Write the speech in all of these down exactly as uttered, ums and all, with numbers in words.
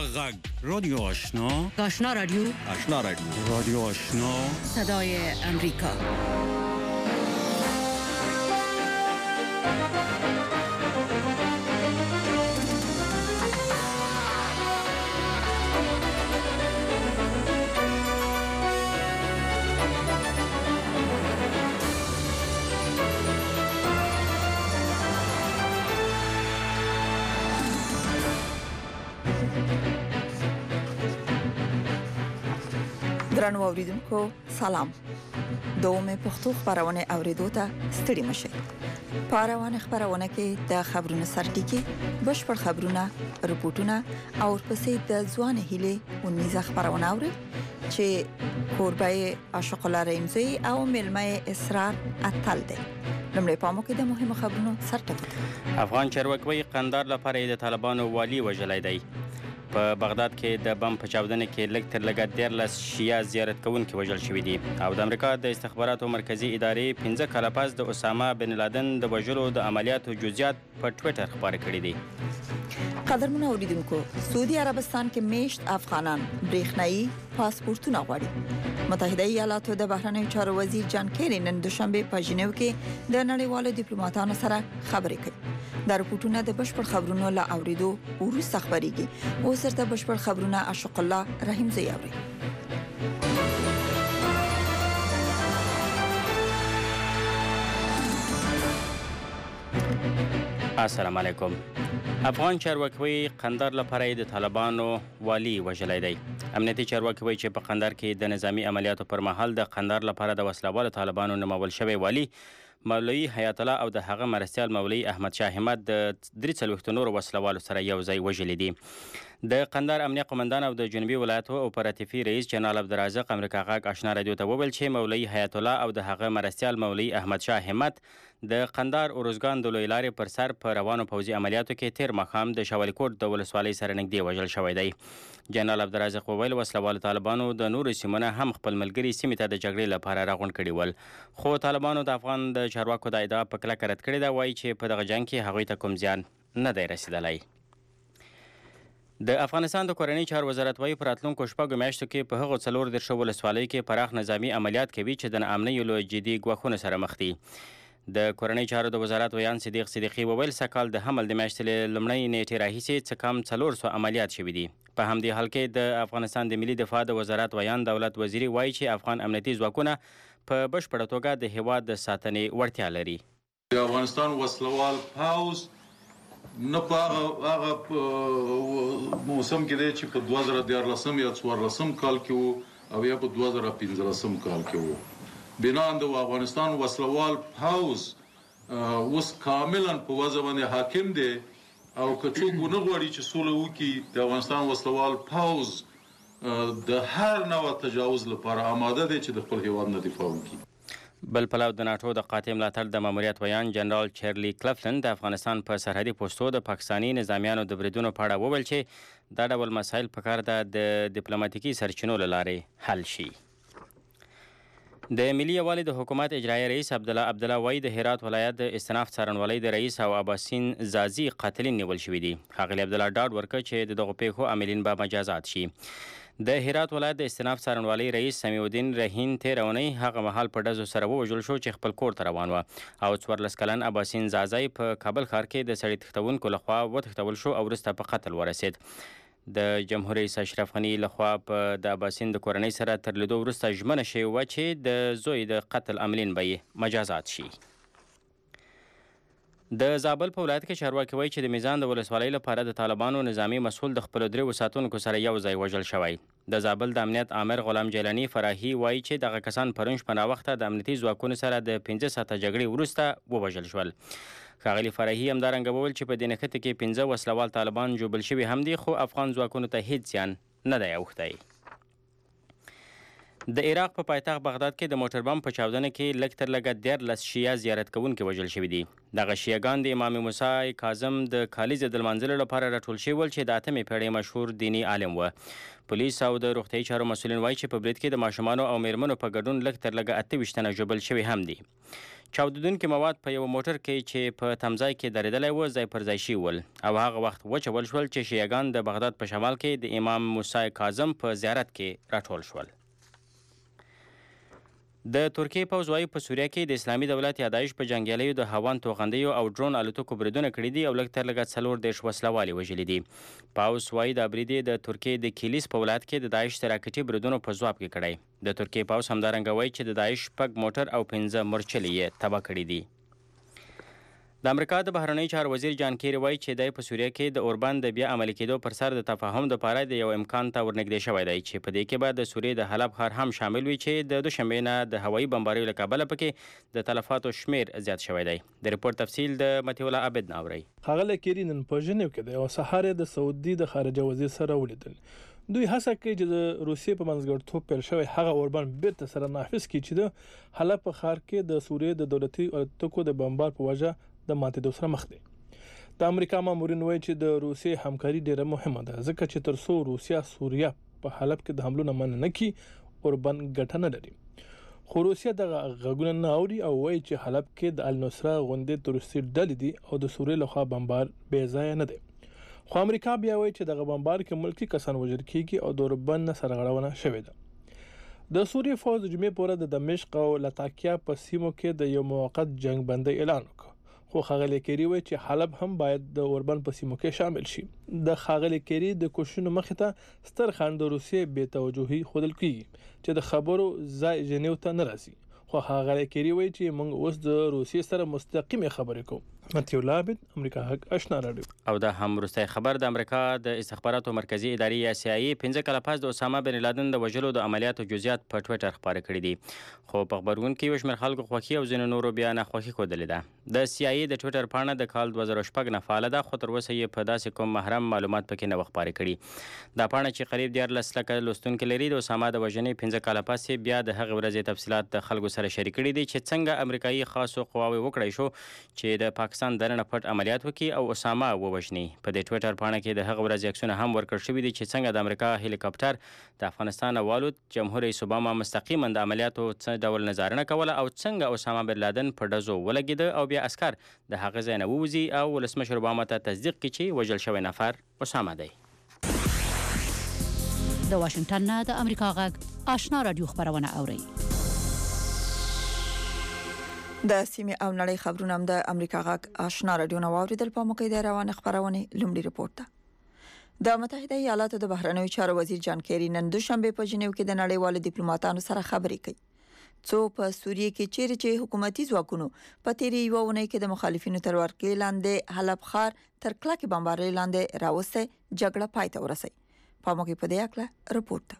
غږ رادیو آشنا آشنا رادیو آشنا رادیو رادیو آشنا صدای امریکا. درنو اوریدونکو سلام. دومه پښتو خبرونه اوریدو ته ستړي مشه. پاروانه خبرونه کې د خبرونو سرټیکي بشپړ خبرونه، رپورټونه او ورپسې د ځوان هیله ونیزه خبرونه اوري چې کوربای عاشق لارینځي او ملمه اسرار اتل دی. لمړی پامو کې د مهمو خبرونو سرټکی. افغان چارواکي قندار لپاره د طالبانو والی وژلای دی. په بغداد کې د بم په چاودنه کې لږ تر لږه دیارلس شیعه زیارت کوونکي وژل شوي دي او د امریکا د استخباراتو مرکزي ادارې پنځه کاله پس د اسامه بن لادن د وژلو د عملیاتو جزئیات په ټویټر خبره کړي دي. قدرمنو اوریدونکو، سعودي عربستان کې میشت افغانان برېښنايي پاسپورتونه غواړي. متحده ایالاتو د بهرنیو چارو وزیر جان کیری نن دوشنبه په ژنیو کې د نړیوالو ډیپلوماټانو سره خبرې کوي. دا رپورټونه د بشپړ خبرونو لا اوریدو وروسته خبريږي. اوس درته بشپړ خبرونه عاشق الله رحیم زی اوري. السلام علیکم. افغان چارواکي قندار لپاره د طالبانو والی وژلای دی. امنیتي چارواکي وایي چې په قندار کې د نظامی عملیاتو پر مهال د قندار لپاره د وسلوالو طالبانو نومول شوی والی مولوی حیات الله او د هغه مرستیال مولوی احمد شاه همت د درې څلوېښتو نورو وسلوالو سره یو ځای وژلي دي. د قندار امنیه قومندان او د جنوبي ولایتو اپراتیفي رئیس جنرال عبدالرزاق امریکا غاک آشنا رادیو ته وویل چې مولوی حیات الله او د هغه مرستیال مولوی احمد شاه همت د قندار اورزګان د لوی لارې پر سر په روانو پوځي عملیاتو کې تیر ماښام د شاولیکوټ د ولسوالۍ سره نږدې وژل شوی دی. جنرال عبدالرزاق وویل وسلوالو طالبانو د نورو سیمونه هم خپل ملګري سیمې ته د جګړې لپاره راغونډ کړي ول، خو طالبانو د افغان د چارواکو د ادعا په کلکه رد کړې ده. وایي چې په دغه جنګ کې هغوی ته کوم زیان نه دی رسیدلی. د افغانستان د کورنۍ چارو وزارت وایي په راتلونکو شپږو میاشتو کې په هغو څلور دېرشو ولسوالیو کې پراخ نظامي عملیات کوي چې د ناامنیو له جدي ګواښونو سره مخ دي. د کورنۍ چارو د وزارت ویان صدیق صدیقي وویل سږ کال د حمل د میاشتې له لومړۍ نیټې راهیسې څه کم څلور سوه عملیات شوي دي. په همدې حال کې د افغانستان د ملي دفاع د وزارت ویان دولت وزیري وایي چې افغان امنیتي ځواکونه په بشپړه توګه د هیواد د ساتنې وړتیا لري. د افغانستان وسلوال پوځ نه په هغه موسم کې دی چې په دوه زره دیارلسم یا څوارلسم کال کې وو او یا په دوه زره پنځلسم کال کې وو. بنان د افغانستان وسلوال پوځ اوس کاملا په وضع باندې حاکم دی او که څوک ونه غواړي چې سوله وکړي، د افغانستان وسلوال پوځ د هر نوع تجاوز لپاره آماده دی چې د خپل هیواد نه دفاع وکړي. بل پلو د ناټو د قاطع ملاتړ د ماموریت ویان جنرال چرلی کلفلن د افغانستان په سرحدي پوستو د پاکستاني نظامیانو د بریدونو په اړه وویل چې دا ډول مسایل پکار ده د ډیپلوماټیکي سرچینو له لارې حل شي. د ملي یووالي د حکومت اجرایي رئیس عبدالله عبدالله وایي د هرات ولایت د استناف څارنوالۍ د رئیس او اباسین زازي قاتلین نیول شوي دي. ښاغلي عبدالله ډاډ ورکړ چې د دغو پیښو عاملین به مجازات شي. د هرات ولایت د استناف څارنوالۍ رئیس سمیع الدین رهین تېره اونۍ هغه مهال په ډزو سره ووژل شو چې خپل کور ته روان وه او څوارلس کلن اباسین زازی په کابل ښار کې د سړي تښتونکو لخوا وتښتول شو او وروسته په قتل ورسید. د جمهور رئیس اشرف غني لخوا په د اباسین د کورنۍ سره تر لیدو وروسته ژمنه شوې وه چې د زوی د قتل عاملین به یې مجازات شي. د زابل په ولایت کې چارواکي وایي چې د میزان د ولسوالۍ لپاره د طالبانو نظامي مسؤل د خپلو درېو ساتونکو سره یو ځای وژل شوی. د زابل د امنیت آمر غلام جیلاني فراهي وایي چې دغه کسان پرون شپه ناوخته د امنیتي ځواکونو سره د پنځه ساعته جګړې وروسته ووژل شول. ښاغلي فراهي همدارنګه وویل چې په دې نښتې کې پنځه وسلوال طالبان ژوبل شوي هم دي خو افغان ځواکونو ته هیڅ زیان نه دی اوښتی. د عراق په پایتخت بغداد کې د موټر بم په چاودنه کې لږ تر لږه دیارلس شیعه زیارت کوونکي وژل شوي دي. دغه شیعهګان د امام موسی کاظم د کالیزې د لمانځلو لپاره راټول شوي ول چې د اتمې پېړۍ مشهور دیني عالم و. پولیس او د روغتیايي چارو مسؤلین وایي چې په برید کې د ماشومانو او میرمنو په ګډون لږ تر لږه اته ویشت تنه ژوبل شوي هم دي. چاودونکي مواد په یو موټر کې چې په تمځای کې درېدلی و ځای پر ځای شوي ول او هغه وخت وچول شول چې شیعهګان د بغداد په شمال کې د امام موسی کاظم په زیارت کې راټول شول. د ترکیې پوځ وایي په سوریه کې د اسلامي دولت یا داعش په جنګیالیو د هوان توغندیو او ډرون الوتکو بریدونه کړي دي او لږ تر لږه څلور دېرش وسله وژلي دي. پوځ وایي دا برید د ترکیې د کیلیس په ولایت کې د داعش د راکټي بریدونو په ځواب کې کړی. د ترکیې پوځ همدارنګه وایي چې د داعش شپږ موټر او پنځه مورچلې یې تباه کړي دي. د امریکا د بهرنیو چارو وزیر جان کیری وایي چې دی په سوریه کې د اوربان د بیا عملي کېدو پر سر د تفاهم دپاره د یو امکان ته ورنږدې شوی دی چې په دې کې به د سوریې د حلب ښار هم شامل وي چې د دوشنبې نه د هوایي بمباریو له کبله پکې د تلفاتو شمیر زیات شوی دی. د رپورټ تفصیل د مطیع الله عابد نه اورئ. ښاغلی کیری نن په ژنیو کې د یو سهار د سعودي د خارجه وزیر سره ولیدل. دوی هڅه کوي چې د روسیې په منځګړیتوب پیل شوی هغه اوربان بیرته سره نافذ کړي چې د حلب په ښار کې د سوریې د دولتي الوتکو د بمبار په وجه د ماتېدو سره مخ دي. د امریکا مامورین وایي چې د روسیې همکاري ډیره مهمه ده ځکه چې تر څو روسیا سوریه په حلب کې د حملو نه منع نه کړي اوربان ګټه نه لري. خو روسیا دغه غږونه نه اوري او وایي چې حلب کې د النصره غونډې تروریستي ډلې دي او د سوریې لخوا بمبار بې ځایه نه دی. خو امریکا بیا وایي چې دغه بمبار کې ملکی کسان وژل کیږي او د اوربان نه سرغړونه شوې ده. د سوریې فوج د جمعې پورې د دمشق او لاتاکیا په سیمو کې د یو موقت جنگ بندي اعلان وکړ. خو ښاغلی کیری وایي چې حلب هم باید د اوربان په سیمو کې شامل شي. د ښاغلی کیری د کوششونو مخې ته ستر خنډ د روسیې بې توجهي ښودل کیږي چې د خبرو ځای ژنیو ته نه راځي. خو ښاغلی کیری وایي چې موږ اوس د روسیې سره مستقیمې خبرې کوو. مطیع الله عابد، امریکا حق آشنا راډیو. او دا هم وروستی خبر د امریکا د استخباراتو مرکزي ادارې یا سی آی ای پنځه کاله پس د اسامه بن لادن د وژلو د عملیاتو جزئیات په ټویټر خپاره کړي دي. خو په خبرونه کې یو شمېر خلکو خوښي او ځینو نورو بیا ناخوښي ښودلې ده. د سی آی ای د ټویټر پاڼه د کال دوه زره شپږ نه فعاله ده خو تر اوسه یې په داسې کوم محرم معلومات پکې نه خپاره کړي. دا پاڼه چې قریب دیارلس لکه لوستونکي لري د اسامه د وژنې پنځه کاله پس بیا د هغې ورځې تفصیلات د خلکو سره شریک کړي دي چې څنګه امریکایي خاصو قواوې وکړی شو چې د پاکستان دننه پټ عملیات وکړي او اسامه ووژني. په دې ټویټر پاڼه کې د هغه ورځې عکسونه هم ورکړل شوي دي چې څنګه د امریکا هلیکاپټر د افغانستان والوت، جمهور رئیس اوباما مستقیما د عملیاتو څه ډول نظارنه کوله او څنګه اسامه بن لادن په ډزو ولګېده او بیا عسکر د هغه ځای نه ووځي او ولسمشر اوباما ته تصدیق کړي چې وژل شوی نفر اسامه دی. د واشنگټن نه د امریکا غږ آشنا رادیو خبرونه اورئ. د سیمې او نړۍ خبرونه هم د امریکا غږ آشنا رادیو نو اوریدل په موقع د روان خبرونه لومړی رپورت ده. د متحده ایالاتو د بهرنیو چارو وزیر جان کیری نن دوشنبه په جنیو کې د نړیوالو ډیپلوماټانو سره خبرې کوي. څو په سوریه کې چیرې چې حکومتي ځواکونو په تیری یو ونې کې د مخالفینو تر ورکې لاندې حلب ښار تر کلکې بمبارۍ لاندې راوسته جګړه پای ته ورسي. په موقع په دې اړه رپورت.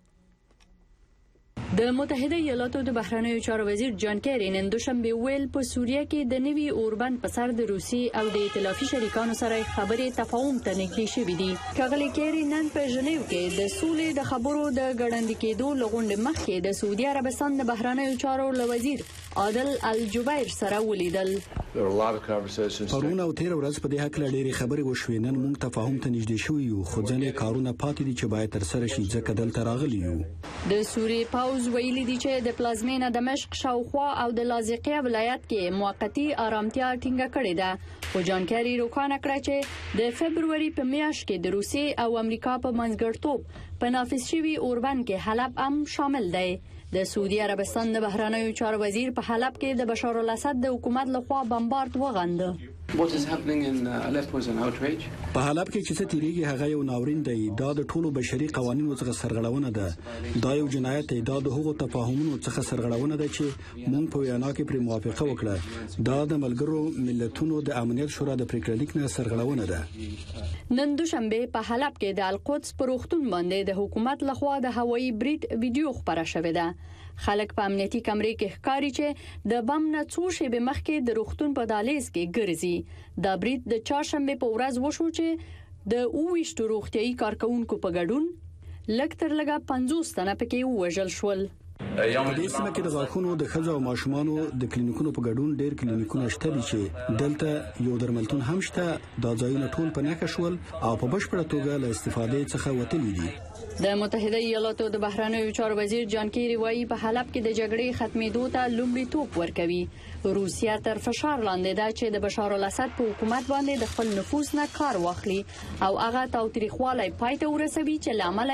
د متحده ایالاتو د بهرنیو چارو وزیر جان کیری نن دوشنبه ویل په سوریه کې د نوي اوربند په سر د روسي او د ائتلافي شریکانو سره خبرې تفاهم ته نږدې شوې دي. ښاغلی کیری نن په ژنیو کې د سولې د خبرو د ګړندې کېدو لغونډې مخکې د سعودي عربستان د بهرنیو چارو وزیر عادل الجبیر سره ولیدل. پرون او تیر ورځ په دې حق لري ډېری خبرې وشوې. نن موږ تفاهم ته نږدې شو یو خو ځنې کارونه پاتې دي چې باید تر سره شي ځکه دلته راغلي یو. د سوریې پاوز ویلي دي چې د پلازمینه دمشق شاوخوا او د لاذقیه ولایت کې موقتی آرامتیا ټینګه کړې ده. خو جان کیری روښانه کړ چې د فبروري په میاشت کې د روسیې او امریکا په منځګړیتوب په نافذ شوي اوربند کې حلب هم شامل دی. د سعودي عربستان د بهرنیو چارو وزیر په حلب کې د بشار الاسد د حکومت لخوا بمبارد وغنده. په حلب کې چې څه تیریږي هغه یو ناورین دی. دا د ټولو بشري قوانینو څخه سرغړونه ده. دا یو جنایت دی. دا د هغو تفاهمونو څخه سرغړونه ده چې موږ په وینا کې پر موافقه وکړه. دا د ملګرو ملتونو د امنیت شورا د پریکړلیک نه سرغړونه ده. نن دوشنبه په حلب کې د القدس پر وختون باندې د حکومت لخوا د هوایي برید ویډیو خبره شوې ده. خلک په امنیتي کمرې کې ښکاري چې د بم نه څو شېبې مخکې د روغتون په دهلیز کې ګرځي. دا برید د چهارشنبه په ورځ وشو چې د اوویشتو روغتیايي کارکونکو په ګډون لږ تر لږه پنځوس تنه پکې ووژل شول. په دې سیمه کې د غاښونو د ښځو او ماشومانو د کلینیکونو په ګډون ډېر کلینیکونه شته دي چې دلته یو درملتون هم شته. دا ځایونه ټول په نښه شول او په بشپړه توګه له استفادې څخه وتلي دي. د متحده ایالاتو د بهرنیو چارو وزیر جان کیری وایي په حلب کې د جګړې ختمېدو ته لومړیتوب ورکوي. روسیه تر فشار لاندې ده چې د بشار الاسد په حکومت باندې د خپل نفوذ نه کار واخلي او هغه تاوتریخوالی پای ته ورسوي چې لامل